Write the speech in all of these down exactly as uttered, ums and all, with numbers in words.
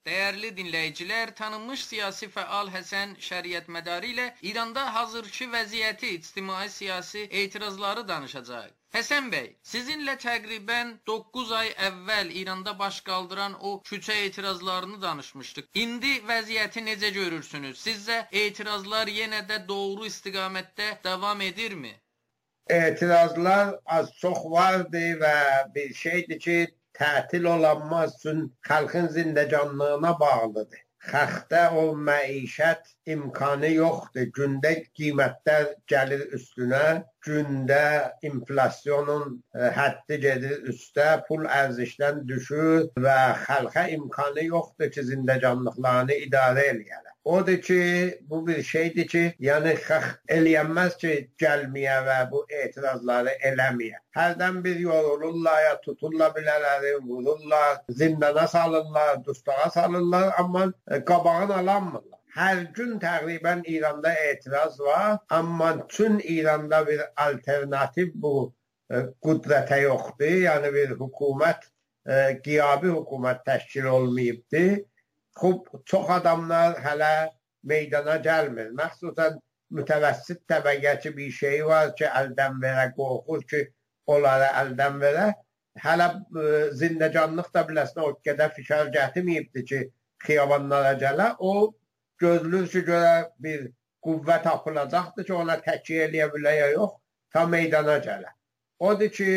Değerli dinleyiciler, tanınmış siyasi fəal Həsən Şəriətmədari ilə İranda hazırki vəziyyəti, ictimai-siyasi etirazları danışacaq. Həsən bəy, sizinlə təqribən doqquz ay əvvəl İranda baş qaldıran o küçə etirazlarını danışmışdıq. İndi vəziyyəti necə görürsünüz? Sizcə etirazlar yenə də doğru istiqamətdə davam edirmi? Etirazlar az çox vardı və bir şeydir ki, tətil olanmaz üçün xalqın zindəcanlığına bağlıdır. Xalqda o məişət imkanı yoxdur. Gündə qiymətlər gəlir üstünə, gündə inflasyonun həddi gedir üstə, pul ərzişdən düşür və xalqa imkanı yoxdur ki, zindəcanlıqlarını idarə eləyərlər. Odur ki, bu bir şeydir ki, yəni xalq eləyənməz ki, gəlməyə və bu etirazları eləməyə. Hərdən bir yorulurlar, ya tuturlar bilələri, vururlar, zindana salırlar, dustağa salırlar, amma qabağını alanmırlar. Hər gün təqribən İranda etiraz var, amma tüm İranda bir alternativ bu qüdrətə yoxdur, yəni bir hökumət, qiyabi hökumət təşkil olmayıbdır. Xub, çox adamlar hələ meydana gəlmir. Məxsusən mütəvəssit təbəqəçi bir şey var ki, əldən verə, qorxur ki, onları əldən verə. Hələ zindəcanlıq da biləsinə o qədər fikir gətirməyibdir ki, xiyabanlara gələ. O, gözlür ki, görə bir qüvvə tapılacaqdır ki, ona təkiyə eləyə bilə ya yox, ta meydana gələ. Odur ki,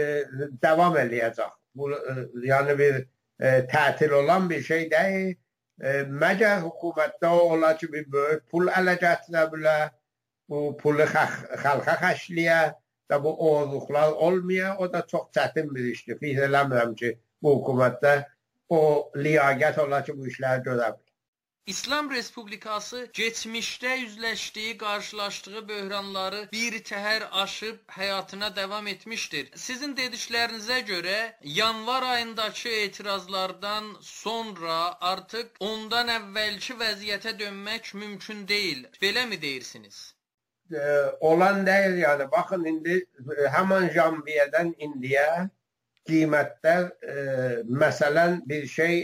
davam eləyəcək. Bu, yəni bir tətil olan bir şey deyil. Məgər hökumətdə ola ki, bir böyük pul ələ gətirə bilər, bu pulu xalqa xəşliyə və bu oğurluqlar olmaya, o da çox çətin bir işdir. Fikir eləmirəm ki, bu hökumətdə o liyaqət ola ki, bu işləri görə bilər. İslam Respublikası geçmişdə üzləşdiyi, qarşılaşdığı böhranları bir təhər aşıb həyatına davam etmişdir. Sizin dediklərinizə görə yanvar ayındakı etirazlardan sonra artıq ondan əvvəlki vəziyyətə dönmək mümkün deyil. Belə mi deyirsiniz? E, olan deyil yəni. Baxın, indi həman janviyədən indiyə qiymətlər, e, məsələn, bir şey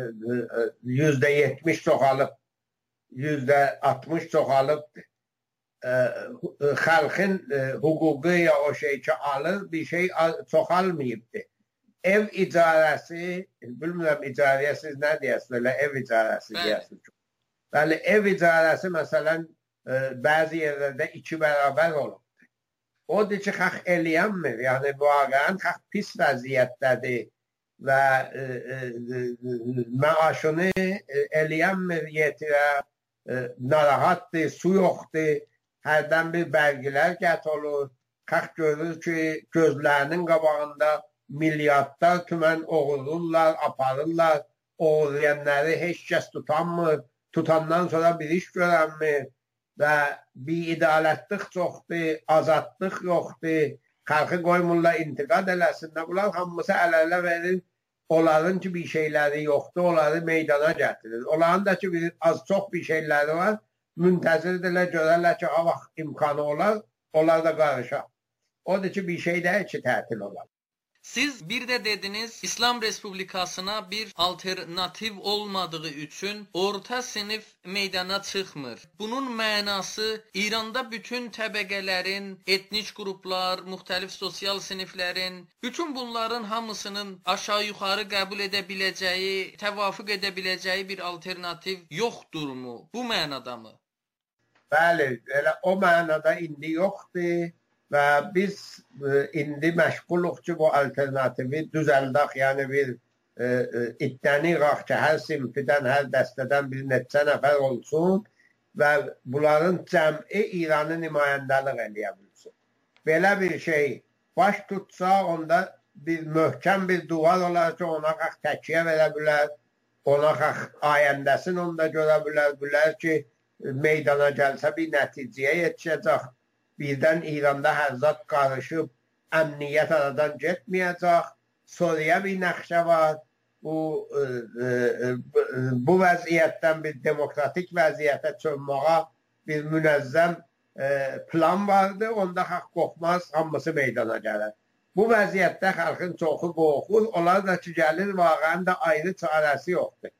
yüzdə yetmiş çoxalıb, yüzdə altmış çoxalıb, e, xalqın e, hüququ ya o şey ki alır, bir şey çoxalmayıbdır. Ev icarəsi, bilmirəm icarəyə siz nə deyəsiniz, elə ev icarəsi deyəsiniz. Bəli, ev icarəsi məsələn e, bəzi yerlərdə iki bərabər olub. Odur ki, xalq eləyənmir, yəni vaqəən xalq pis vəziyyətdədir və e, e, məaşını eləyənmir, yetirə, e, narahatdır, su yoxdur, hərdən bir bərgilər qət olur, xalq görür ki, gözlərinin qabağında milyardlar tümən oğururlar, aparırlar, oğurlayanları heç kəs tutanmır, tutandan sonra bir iş görənmir. Və bir idalətlik çoxdur, azadlıq yoxdur, xalqı qoymurlar intiqad eləsinlər. Bunlar hamısı əl-ələ verir, onların ki bir şeyləri yoxdur, onları meydana gətirir. Onların da ki bir az çox bir şeyləri var, müntəzirdirlər, görərlər ki, ha vaxt imkanı olar, onlar da qarışar. Odur ki bir şey deyil ki, tətil olar. Siz bir də dediniz, İslam Respublikasına bir alternativ olmadığı üçün orta sinif meydana çıxmır. Bunun mənası İranda bütün təbəqələrin, etnik qruplar, müxtəlif sosial siniflərin, bütün bunların hamısının aşağı-yuxarı qəbul edə biləcəyi, təvafuq edə biləcəyi bir alternativ yoxdurmu? Bu mənada mı? Bəli, elə o mənada indi yoxdur. Və biz e, indi məşğuluq ki, bu alternativi düzəldək, yəni bir e, e, iddianıyıq ki, hər sinfidən, hər dəstədən bir neçə nəfər olsun və bunların cəmi İranı nümayəndəlik eləyə bilsin. Belə bir şey baş tutsa, onda bir möhkəm bir duvar olar ki, ona xalq təkiyə verə bilər, ona xalq ayəndəsini onda görə bilər, bilər ki, meydana gəlsə bir nəticəyə yetişəcək. Birdən İranda hər zat qarışıb, əmniyyət aradan getməyəcək, Suriyə bir nəxşə var, bu, e, e, bu vəziyyətdən bir demokratik vəziyyətə çönməyə bir münəzzəm e, plan vardı, onda xalq qorxmaz, hamısı meydana gələr. Bu vəziyyətdə xalqın çoxu qorxur, onlar da ki gəlir, vaqəən də ayrı çarəsi yoxdur.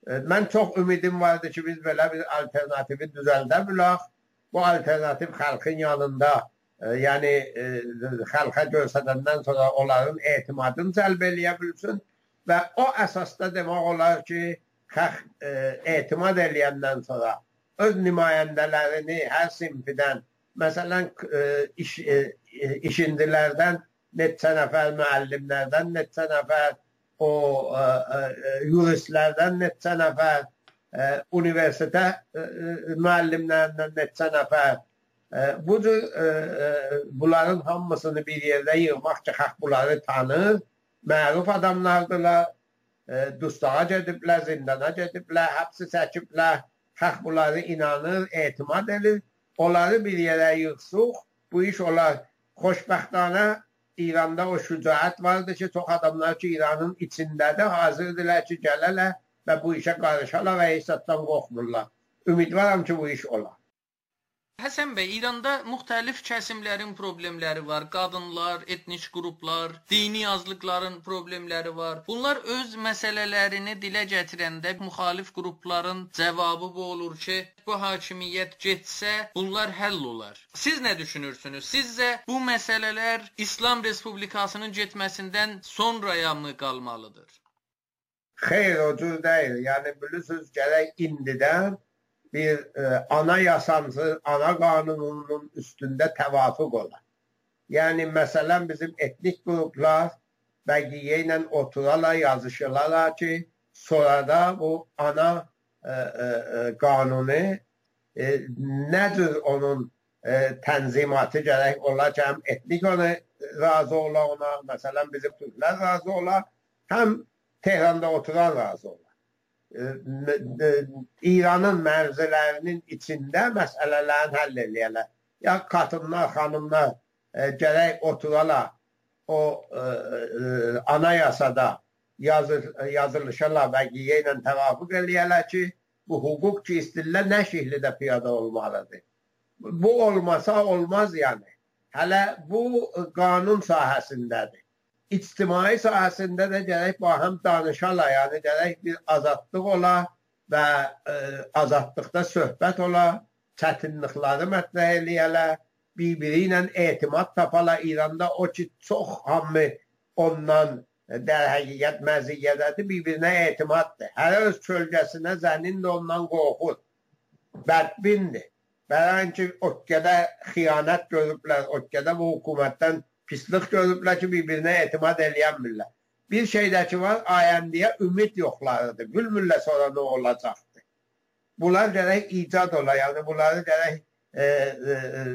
Mən çox ümidim vardı ki, biz belə bir alternativi düzəldə bilək. Bu alternativ xalqın yanında, e, yəni e, xalqa göstərəndən sonra onların etimadını cəlb eləyə bilsin və o əsasda demək olar ki, xalq e, etimad eləyəndən sonra öz nümayəndələrini hər sinfidən, məsələn, e, iş, e, işindilərdən neçə nəfər, müəllimlərdən neçə nəfər, o e, e, yuristlərdən neçə nəfər, e, universitet e, müəllimlərindən neçə nəfər, e, bu cür e, e, bunların hamısını bir yerdə yığmaq ki, xalq bunları tanır, məruf adamlardırlar, e, dustağa gediblər, zindana gediblər, həbsi çəkiblər, xalq bunları inanır, etimad edir, onları bir yerə yığsıq, bu iş olar. Xoşbəxtana İranda o şücaət vardır ki, çox adamlar ki, İranın içindədir, hazırdılar ki, gələrlər və bu işə qarışarlar və hesabdan qorxmurlar. Ümidvaram ki, bu iş olar. Həsən bəy, İranda müxtəlif kəsimlərin problemləri var. Qadınlar, etnik qruplar, dini azlıqların problemləri var. Bunlar öz məsələlərini dilə gətirəndə müxalif qrupların cavabı bu olur ki, bu hakimiyyət getsə, bunlar həll olar. Siz nə düşünürsünüz? Sizcə bu məsələlər İslam Respublikasının getməsindən sonraya mı qalmalıdır? Xeyr, o cür deyil. Yəni, bilirsiniz, gərək indidən bir e, anayasası, ana qanununun üstündə təvafuq olar. Yəni, məsələn, bizim etnik qruplar bəqiyyə ilə oturarlar, yazışırlar ki, sonra da bu ana e, e, qanunu e, nədir onun e, tənzimatı gərək olar ki, həm etnik ona razı olar ona, məsələn, bizim Türklər razı olar, həm Tehranda oturan razı olar. İranın mərzilərinin içində məsələlərini həll eləyərlər. Ya qadınlar, xanımlar e, gərək oturarlar o e, e, anayasada yazır, yazılışarlar və qiyyə ilə təvafuq eləyərlər ki, bu hüquq ki, istəyirlər nə şəkildə piyada olmalıdır. Bu olmasa olmaz yəni. Hələ bu qanun sahəsindədir. İctimai sahəsində də gərək həm danışarlar, yəni gərək bir azadlıq ola və e, azadlıqda söhbət ola, çətinlikləri mətrəh eləyələr, bir-biri ilə etimad tapalar. İranda o ki, çox hamı ondan dər həqiqət məziyyədədir, bir-birinə etimaddır. Hər öz kölgəsinə zənin də ondan qorxur, bədbindir. Bələn ki, o qədər xiyanət görüblər, o qədər bu hökumətdən pislik görüblər ki, bir-birinə etimad eləyənmirlər. Bir şeydə ki var, ayəndiyə ümid yoxlarıdır. Bilmirlər sonra nə olacaqdır. Bunlar gərək icad ola, yəni bunları gərək e, e,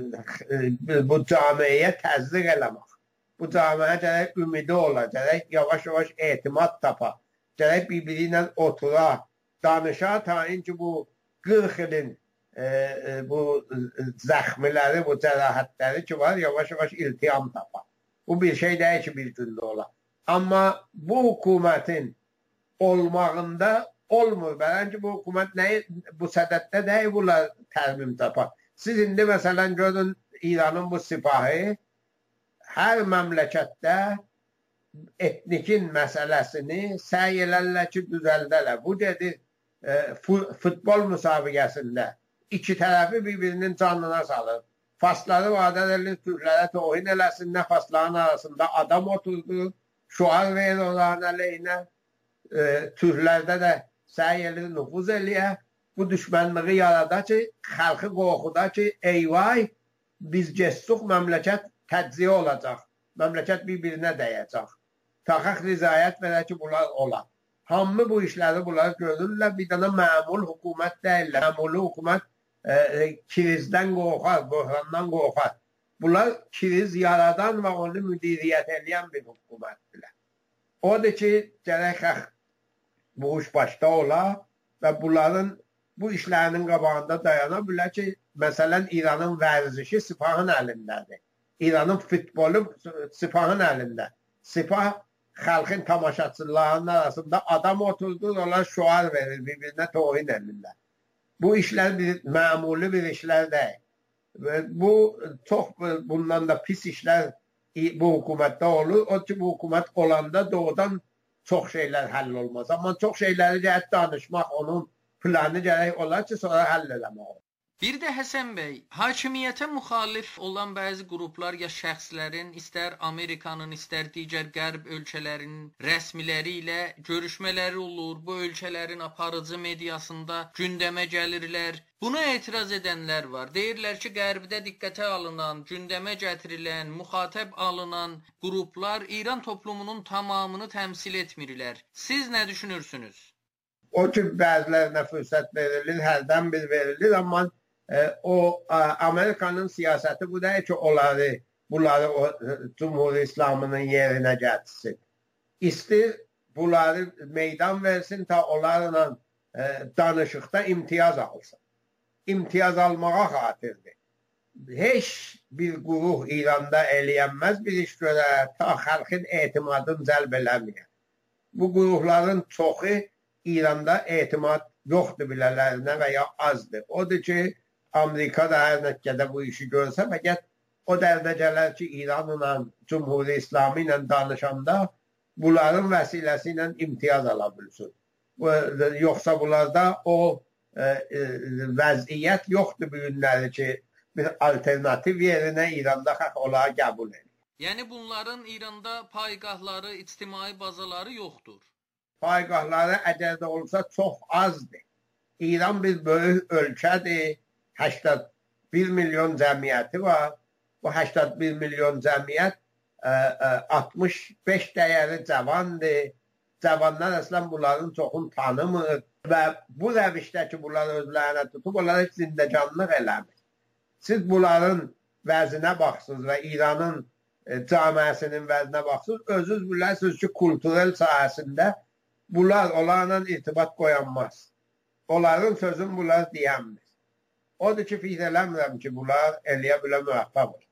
e, bu camiyə təzdiq eləmək. Bu camiyə gərək ümidi ola, gərək yavaş-yavaş etimad tapa, gərək bir-biri ilə otura, danışa, tayin ki, bu qırx ilin e, e, bu zəxmiləri, bu cərahətləri ki var, yavaş-yavaş iltiham tapa. Bu bir şey deyil ki, bir gündə ola. Amma bu hökumətin olmağında olmur. Bəlkə bu hökumət nəyi, bu sədətdə deyil bunlar tərmim tapar. Siz indi məsələn görün İranın bu sipahı hər məmləkətdə etnikin məsələsini səy elərlər ki, düzəldərlər. Bu gedir e, futbol müsabiqəsində iki tərəfi bir-birinin canına salır. Fasları vadər elin Türklərə tohin eləsin, nə fasların arasında adam oturdu, şuar verir onların əleyhinə, e, Türklərdə də səy elir, nüfuz eləyə, bu düşmənliği yarada ki, xalqı qorxuda ki, eyvay, biz getsuq, məmləkət təcziyə olacaq, məmləkət bir-birinə dəyəcək. Taxaq rizayət verər ki, bunlar olar. Hamı bu işləri bunlar görürlər, bir dənə məmul hökumət deyirlər, məmulu hökumət E, krizdən qorxar, böhrandan qorxar. Bunlar kriz yaradan və onu müdiriyyət edən bir hökumətdirlər. Odur ki, gərək bu iş başda ola və bunların bu işlərinin qabağında dayana bilər ki, məsələn, İranın vərzişi sipahın əlindədir. İranın futbolu sipahın əlində. Sipah xalqın tamaşaçılarının arasında adam oturdur, onlar şuar verir, bir-birinə tohin edirlər. Bu işlər bir, məmuli bir işlər deyil. Bu, çox bundan da pis işlər bu hökumətdə olur. O ki, bu hökumət olanda doğrudan çox şeylər həll olmaz. Amma çox şeyləri gərək danışmaq, onun planı gərək olar ki, sonra həll eləmək olur. Bir də Həsən bəy, hakimiyyətə müxalif olan bəzi qruplar ya şəxslərin, istər Amerikanın, istər digər qərb ölkələrinin rəsmiləri ilə görüşmələri olur. Bu ölkələrin aparıcı mediasında gündəmə gəlirlər. Buna etiraz edənlər var. Deyirlər ki, qərbdə diqqətə alınan, gündəmə gətirilən, müxatəb alınan qruplar İran toplumunun tamamını təmsil etmirlər. Siz nə düşünürsünüz? O ki, bəzilərinə fürsət verilir, hərdən bir verilir, amma o Amerikanın siyasəti bu deyil ki, onları, bunları o Cumhur İslamının yerinə gətirsin. İstir bunları meydan versin ta onlarla e, danışıqda imtiyaz alsın. İmtiyaz almağa xatirdir. Heç bir quruq İranda eləyənməz bir iş görər, ta xalqın etimadını cəlb eləməyər. Bu quruqların çoxu İranda etimad yoxdur bilələrinə və ya azdır. Odur ki, Amerika da hər nəticədə bu işi görsə, məgər o dərəcələr ki, İranla, Cumhur-i İslami ilə danışanda bunların vəsiləsi ilə imtiyaz ala bilsin. Yoxsa bunlarda o e, e, vəziyyət yoxdur bu günləri ki, bir alternativ yerinə İranda xalq onları qəbul edir. Yəni bunların İranda paygahları, ictimai bazaları yoxdur. Paygahları əgər də olsa çox azdır. İran bir böyük ölkədir. səksən bir milyon cəmiyyəti var. Bu səksən bir milyon cəmiyyət altmış beş dəyəri cavandır. Cavanlar əslən bunların çoxunu tanımır və bu rəvişdə ki, bunlar özlərinə tutub, onlar heç zindəcanlıq eləmir. Siz bunların vəzinə baxsınız və İranın camiəsinin vəzinə baxsınız, özünüz bilirsiniz ki, kulturel sahəsində bunlar onlarla irtibat qoyanmaz. Onların sözün bunlar deyənmir. Odur ki, fikir eləmirəm ki, bunlar eləyə bilə müvəffəq olur.